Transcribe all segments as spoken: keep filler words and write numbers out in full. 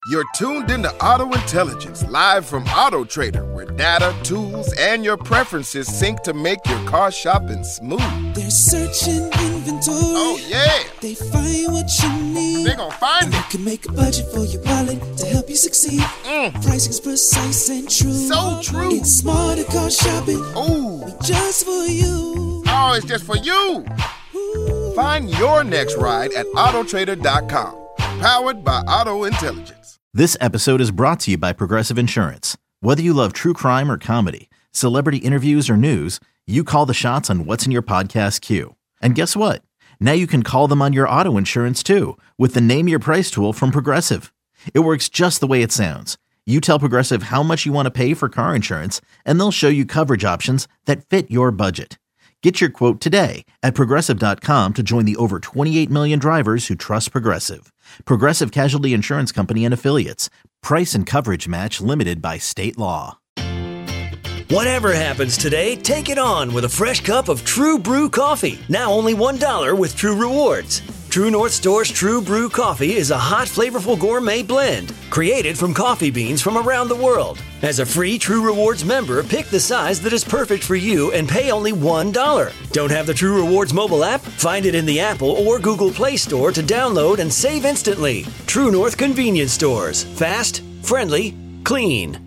You're tuned into Auto Intelligence, live from Auto Trader, where data, tools, and your preferences sync to make your car shopping smooth. They're searching inventory. Oh, yeah. They find what you need. They're gonna find they it. Can make a budget for your wallet to help you succeed. Mm. Pricing's precise and true. So true. It's smarter car shopping. Ooh. Just for you. Oh, it's just for you. Ooh. Find your next ride at auto trader dot com. Powered by Auto Intelligence. This episode is brought to you by Progressive Insurance. Whether you love true crime or comedy, celebrity interviews or news, you call the shots on what's in your podcast queue. And guess what? Now you can call them on your auto insurance too with the Name Your Price tool from Progressive. It works just the way it sounds. You tell Progressive how much you want to pay for car insurance, and they'll show you coverage options that fit your budget. Get your quote today at progressive dot com to join the over twenty-eight million drivers who trust Progressive. Progressive Casualty Insurance Company and Affiliates. Price and coverage match limited by state law. Whatever happens today, take it on with a fresh cup of True Brew coffee. Now only one dollar with True Rewards. True North Store's True Brew coffee is a hot, flavorful gourmet blend created from coffee beans from around the world. As a free True Rewards member, pick the size that is perfect for you and pay only one dollar. Don't have the True Rewards mobile app? Find it in the Apple or Google Play Store to download and save instantly. True North Convenience Stores. Fast, friendly, clean.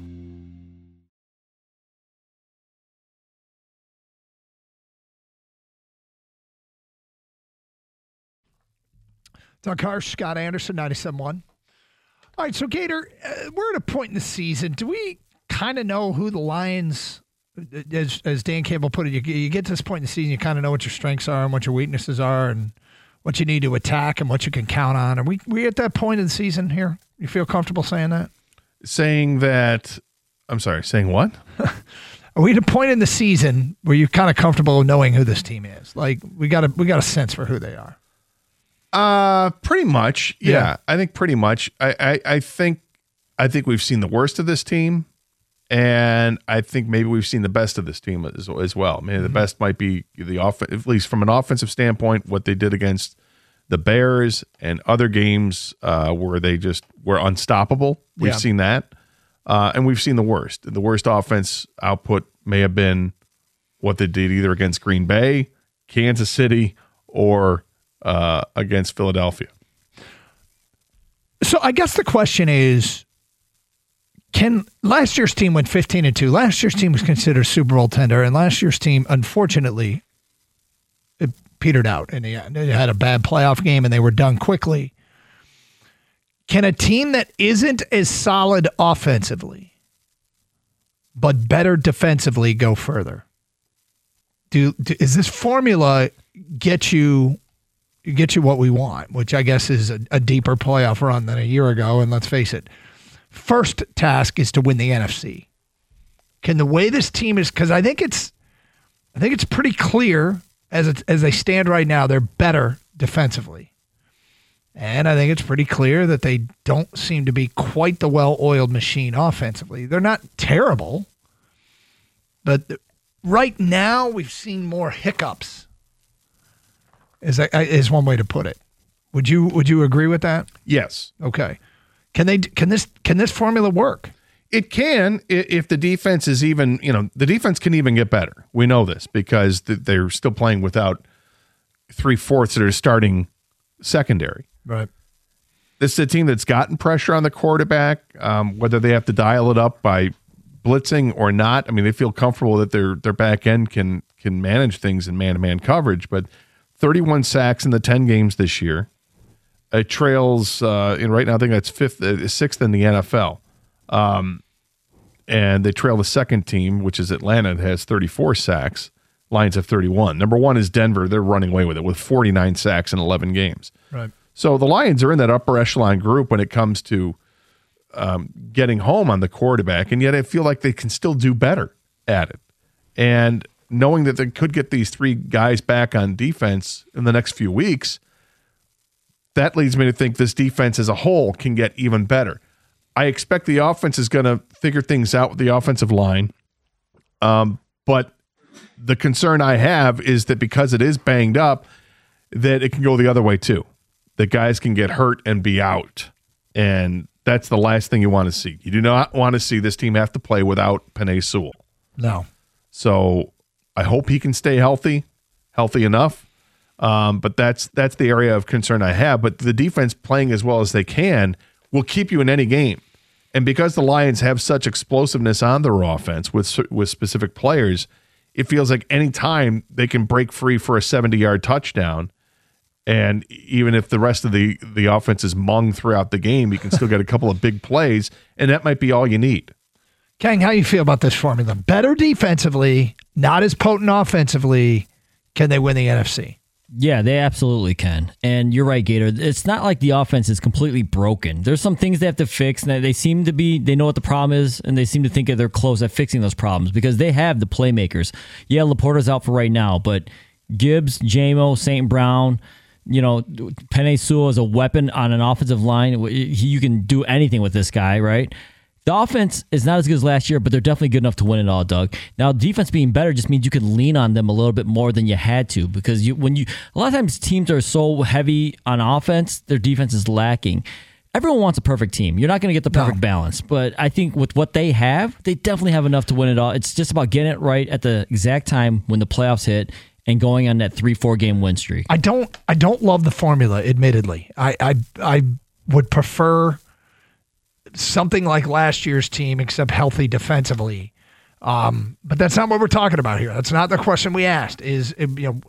Doug Harsh, Scott Anderson, ninety-seven point one. All right, so Gator, uh, we're at a point in the season. Do we kind of know who the Lions, as as Dan Campbell put it, you, you get to this point in the season, you kind of know what your strengths are and what your weaknesses are and what you need to attack and what you can count on. Are we, we at that point in the season here? You feel comfortable saying that? Saying that, I'm sorry, saying what? Are we at a point in the season where you're kind of comfortable knowing who this team is? Like, we got a, we got a sense for who they are. Uh, pretty much. Yeah, Yeah. I think pretty much. I, I, I think, I think we've seen the worst of this team, and I think maybe we've seen the best of this team as, as well. Maybe mm-hmm. the best might be the off, at least from an offensive standpoint, what they did against the Bears and other games uh, where they just were unstoppable. We've Yeah. seen that, uh, and we've seen the worst. The worst offense output may have been what they did either against Green Bay, Kansas City, or Uh, against Philadelphia. So I guess the question is, can last year's team went fifteen and two. Last year's team was considered a Super Bowl tender, and last year's team, unfortunately, it petered out in the end. They had a bad playoff game, and they were done quickly. Can a team that isn't as solid offensively, but better defensively, go further? Do, do is this formula get you? get you what we want, which I guess is a, a deeper playoff run than a year ago. And let's face it, first task is to win the N F C. Can the way this team is, because I think it's, I think it's pretty clear as it, as they stand right now, they're better defensively. And I think it's pretty clear that they don't seem to be quite the well-oiled machine offensively. They're not terrible, but right now we've seen more hiccups. Is that is one way to put it? Would you would you agree with that? Yes. Okay. Can they can this can this formula work? It can if the defense is even, you know, the defense can even get better. We know this because they're still playing without three-fourths of their starting secondary. Right. This is a team that's gotten pressure on the quarterback, um, whether they have to dial it up by blitzing or not. I mean, they feel comfortable that their their back end can can manage things in man-to-man coverage, but thirty-one sacks in the ten games this year. It trails, uh, in right now, I think that's fifth, uh, sixth in the N F L. Um, and they trail the second team, which is Atlanta, that has thirty-four sacks. Lions have thirty-one. Number one is Denver. They're running away with it with forty-nine sacks in eleven games. Right. So the Lions are in that upper echelon group when it comes to um, getting home on the quarterback, and yet I feel like they can still do better at it. And knowing that they could get these three guys back on defense in the next few weeks, that leads me to think this defense as a whole can get even better. I expect the offense is going to figure things out with the offensive line. Um, but the concern I have is that because it is banged up, that it can go the other way too. That guys can get hurt and be out. And that's the last thing you want to see. You do not want to see this team have to play without Penei Sewell. No. So I hope he can stay healthy, healthy enough. Um, but that's that's the area of concern I have. But the defense playing as well as they can will keep you in any game. And because the Lions have such explosiveness on their offense with with specific players, it feels like any time they can break free for a seventy-yard touchdown, and even if the rest of the, the offense is mung throughout the game, you can still get a couple of big plays, and that might be all you need. Kang, how you feel about this formula? Better defensively, not as potent offensively. Can they win the N F C? Yeah, they absolutely can. And you're right, Gator. It's not like the offense is completely broken. There's some things they have to fix, and they seem to be, they know what the problem is, and they seem to think that they're close at fixing those problems because they have the playmakers. Yeah, Laporta's out for right now, but Gibbs, J-Mo, Saint Brown, you know, Penei Sewell is a weapon on an offensive line. You can do anything with this guy, right? The offense is not as good as last year, but they're definitely good enough to win it all, Doug. Now, defense being better just means you can lean on them a little bit more than you had to because you, when you a lot of times teams are so heavy on offense, their defense is lacking. Everyone wants a perfect team. You're not going to get the perfect no. balance, but I think with what they have, they definitely have enough to win it all. It's just about getting it right at the exact time when the playoffs hit and going on that three, four game win streak. I don't, I don't love the formula. Admittedly, I, I, I would prefer something like last year's team, except healthy defensively. Um, but that's not what we're talking about here. That's not the question we asked. Is you know,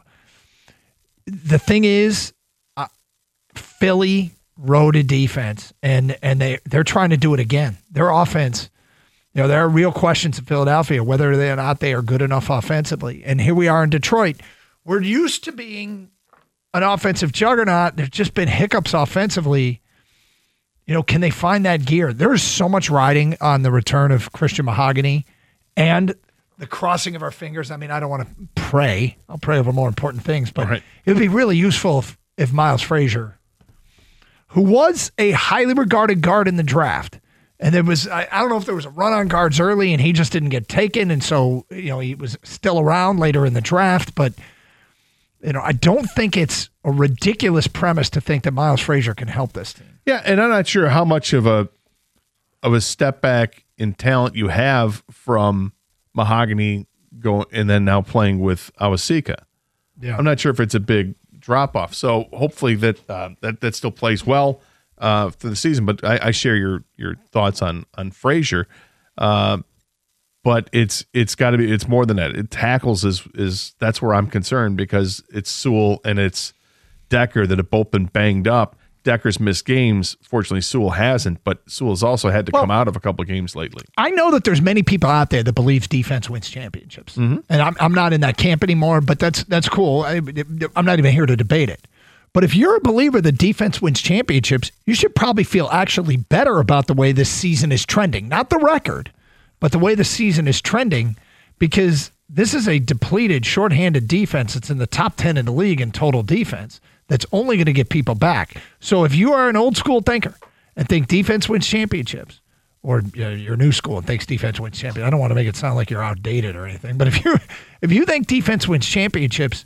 the thing is, uh, Philly rode a defense, and and they they're trying to do it again. Their offense, you know, there are real questions in Philadelphia whether or not they are good enough offensively. And here we are in Detroit. We're used to being an offensive juggernaut. There's just been hiccups offensively. You know, can they find that gear? There's so much riding on the return of Christian Mahogany and the crossing of our fingers. I mean, I don't want to pray. I'll pray over more important things, but right. It would be really useful if, if Miles Frazier, who was a highly regarded guard in the draft, and there was, I, I don't know if there was a run on guards early and he just didn't get taken, and so, you know, he was still around later in the draft, but, you know, I don't think it's a ridiculous premise to think that Miles Frazier can help this team. Yeah, and I'm not sure how much of a of a step back in talent you have from Mahogany going and then now playing with Awasika. Yeah, I'm not sure if it's a big drop off. So hopefully that uh, that that still plays well uh, for the season. But I, I share your your thoughts on on Frazier. Uh, but it's it's got to be it's more than that. It tackles is is that's where I'm concerned because it's Sewell and it's Decker that have both been banged up. Decker's missed games. Fortunately, Sewell hasn't, but Sewell's also had to well, come out of a couple of games lately. I know that there's many people out there that believes defense wins championships, mm-hmm. and I'm I'm not in that camp anymore. But that's that's cool. I, I'm not even here to debate it. But if you're a believer that defense wins championships, you should probably feel actually better about the way this season is trending. Not the record, but the way the season is trending, because this is a depleted, shorthanded defense that's in the top ten in the league in total defense. That's only going to get people back. So if you are an old school thinker and think defense wins championships, or you know, you're new school and thinks defense wins championships, I don't want to make it sound like you're outdated or anything, but if you if you think defense wins championships,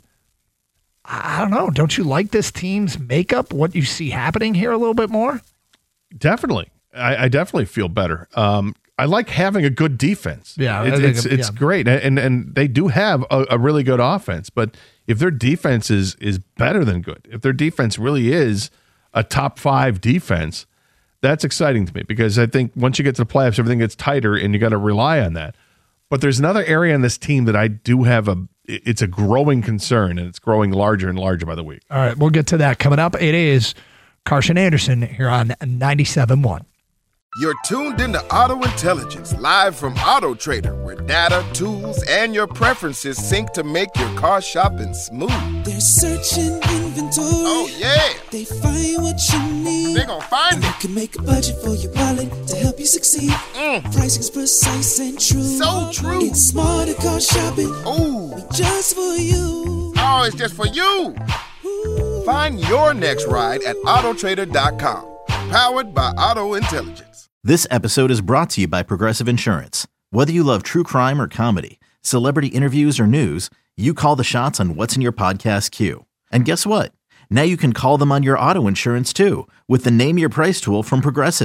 I don't know. Don't you like this team's makeup? What you see happening here a little bit more? Definitely, I, I definitely feel better. Um, I like having a good defense. Yeah, it's it's, it's yeah. great, and and they do have a, a really good offense, but if their defense is is better than good, if their defense really is a top five defense, that's exciting to me because I think once you get to the playoffs, everything gets tighter and you got to rely on that. But there's another area in this team that I do have a, it's a growing concern, and it's growing larger and larger by the week. All right, we'll get to that coming up. It is Carson Anderson here on ninety-seven point one. You're tuned into Auto Intelligence, live from Auto Trader, where data, tools, and your preferences sync to make your car shopping smooth. They're searching inventory. Oh, yeah. They find what you need. They're gonna find and it. They can make a budget for your wallet to help you succeed. Mm. Pricing's precise and true. So true. It's smarter car shopping. Ooh. Just for you. Oh, it's just for you. Ooh. Find your next ride at auto trader dot com. Powered by Auto Intelligence. This episode is brought to you by Progressive Insurance. Whether you love true crime or comedy, celebrity interviews or news, you call the shots on what's in your podcast queue. And guess what? Now you can call them on your auto insurance too with the Name Your Price tool from Progressive.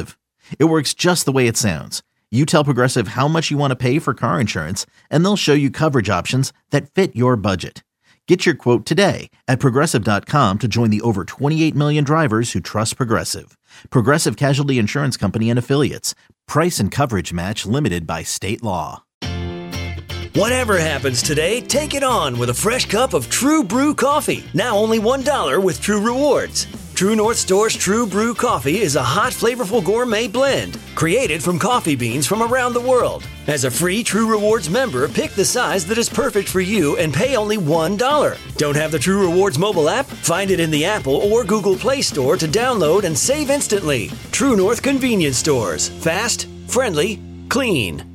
It works just the way it sounds. You tell Progressive how much you want to pay for car insurance, and they'll show you coverage options that fit your budget. Get your quote today at Progressive dot com to join the over twenty-eight million drivers who trust Progressive. Progressive Casualty Insurance Company and Affiliates. Price and coverage match limited by state law. Whatever happens today, take it on with a fresh cup of True Brew coffee. Now only one dollar with True Rewards. True North Store's True Brew coffee is a hot, flavorful gourmet blend created from coffee beans from around the world. As a free True Rewards member, pick the size that is perfect for you and pay only one dollar. Don't have the True Rewards mobile app? Find it in the Apple or Google Play Store to download and save instantly. True North Convenience Stores. Fast, friendly, clean.